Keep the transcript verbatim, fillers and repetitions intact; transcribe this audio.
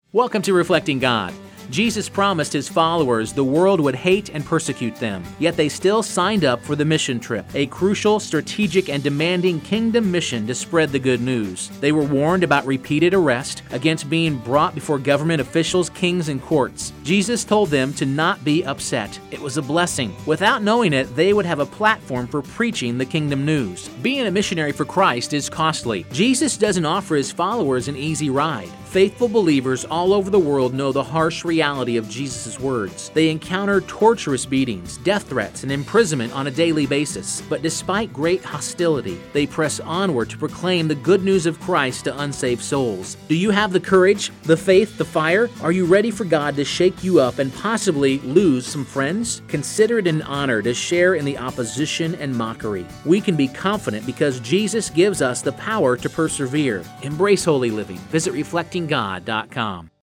Welcome to Reflecting God. Jesus promised his followers the world would hate and persecute them, yet they still signed up for the mission trip, a crucial, strategic, and demanding kingdom mission to spread the good news. They were warned about repeated arrest, against being brought before government officials, kings, and courts. Jesus told them to not be upset. It was a blessing. Without knowing it, they would have a platform for preaching the kingdom news. Being a missionary for Christ is costly. Jesus doesn't offer his followers an easy ride. Faithful believers all over the world know the harsh reality of Jesus' words. They encounter torturous beatings, death threats, and imprisonment on a daily basis. But despite great hostility, they press onward to proclaim the good news of Christ to unsaved souls. Do you have the courage, the faith, the fire? Are you ready for God to shake you up and possibly lose some friends? Consider it an honor to share in the opposition and mockery. We can be confident because Jesus gives us the power to persevere. Embrace holy living. Visit reflecting god dot com.